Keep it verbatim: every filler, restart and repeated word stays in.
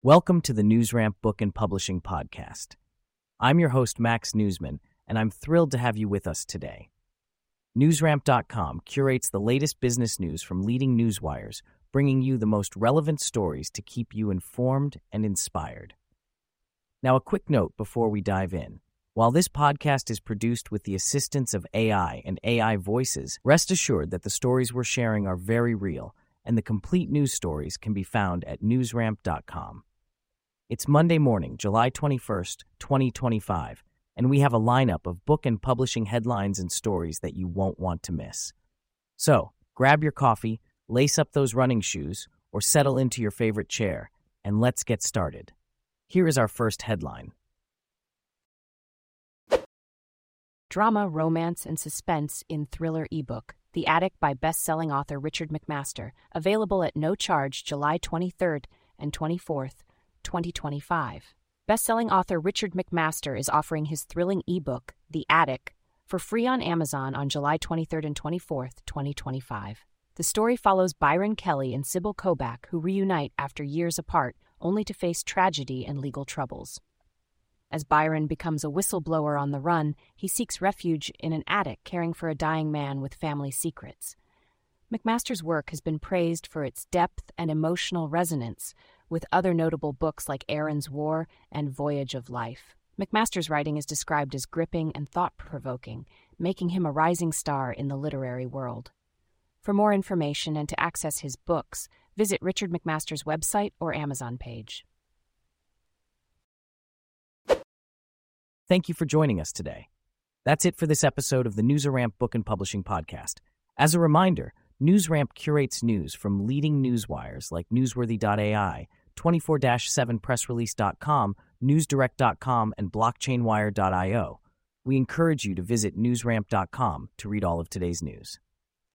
Welcome to the NewsRamp Book and Publishing Podcast. I'm your host, Max Newsman, and I'm thrilled to have you with us today. NewsRamp dot com curates the latest business news from leading newswires, bringing you the most relevant stories to keep you informed and inspired. Now, a quick note before we dive in. While this podcast is produced with the assistance of A I and A I voices, rest assured that the stories we're sharing are very real, and the complete news stories can be found at NewsRamp dot com. It's Monday morning, July twenty-first, twenty twenty-five, and we have a lineup of book and publishing headlines and stories that you won't want to miss. So, grab your coffee, lace up those running shoes, or settle into your favorite chair, and let's get started. Here is our first headline. Drama, romance, and suspense in thriller ebook, The Attic by best-selling author Richard McMaster, available at no charge July twenty-third and twenty-fourth, twenty twenty-five. Best-selling author Richard McMaster is offering his thrilling ebook, The Attic, for free on Amazon on July twenty-third and twenty-fourth, twenty twenty-five. The story follows Byron Kelly and Sybil Kobach, who reunite after years apart, only to face tragedy and legal troubles. As Byron becomes a whistleblower on the run, he seeks refuge in an attic caring for a dying man with family secrets. McMaster's work has been praised for its depth and emotional resonance, with other notable books like Aaron's War and Voyage of Life. McMaster's writing is described as gripping and thought-provoking, making him a rising star in the literary world. For more information and to access his books, visit Richard McMaster's website or Amazon page. Thank you for joining us today. That's it for this episode of the NewsRamp Book and Publishing Podcast. As a reminder, NewsRamp curates news from leading newswires like Newsworthy dot A I, twenty-four seven press release dot com, newsdirect dot com, and blockchain wire dot io. We encourage you to visit NewsRamp dot com to read all of today's news.